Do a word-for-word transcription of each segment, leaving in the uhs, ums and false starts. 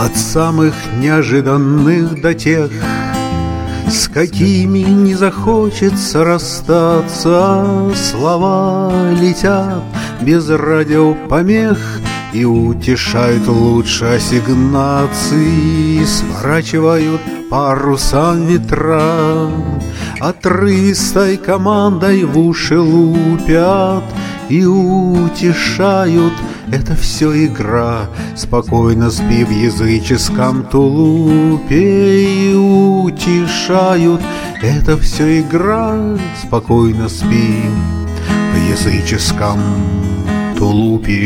От самых неожиданных до тех, с какими не захочется расстаться. Слова летят без радиопомех и утешают лучше ассигнаций, сворачивают парусам ветра, отрывистой командой в уши лупят и утешают. Это все игра, спокойно спи в языческом тулупе, и утешают. Это все игра, спокойно спи в языческом тулупе.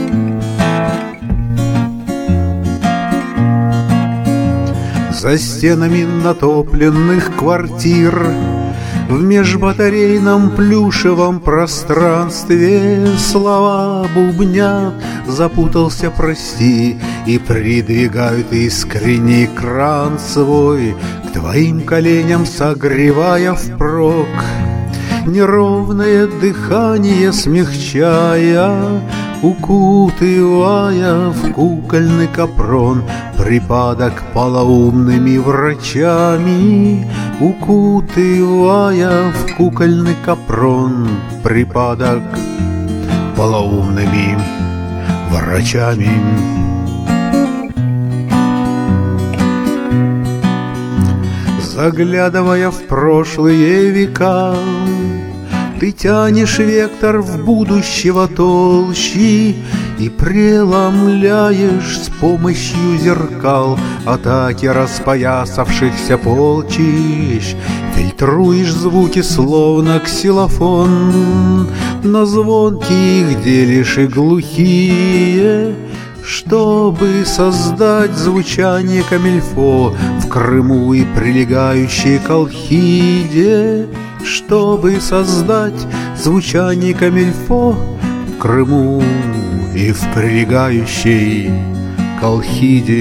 За стенами натопленных квартир, в межбатарейном плюшевом пространстве слова бубнят: запутался, прости, и придвигают искренний кран свой к твоим коленям, согревая впрок, неровное дыхание смягчая, укутывая в кукольный капрон припадок полоумными врачами, укутывая в кукольный капрон припадок полоумными врачами. Заглядывая в прошлые века, ты тянешь вектор в будущего толщи и преломляешь с помощью зеркал атаки распоясавшихся полчищ. Фильтруешь звуки, словно ксилофон, но звонки их делишь и глухие, чтобы создать звучание камильфо в Крыму и прилегающей Колхиде. Чтобы создать звучание камильфо в Крыму и в прилегающей Колхиде.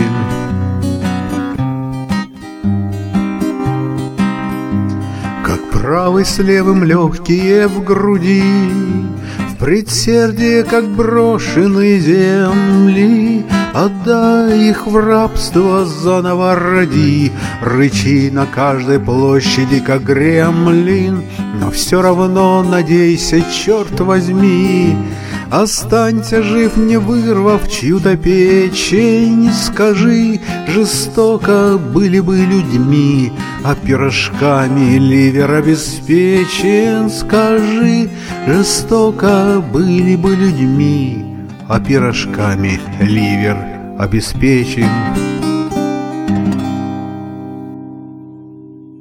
Как правый с левым легкие в груди, в предсердие, как брошенные земли, отдай их в рабство, заново роди, рычи на каждой площади, как гремлин, но все равно надейся, черт возьми, останься жив, не вырвав чью-то печень. Скажи, жестоко были бы людьми, а пирожками ливер обеспечен. Скажи, жестоко были бы людьми, а пирожками ливер обеспечен.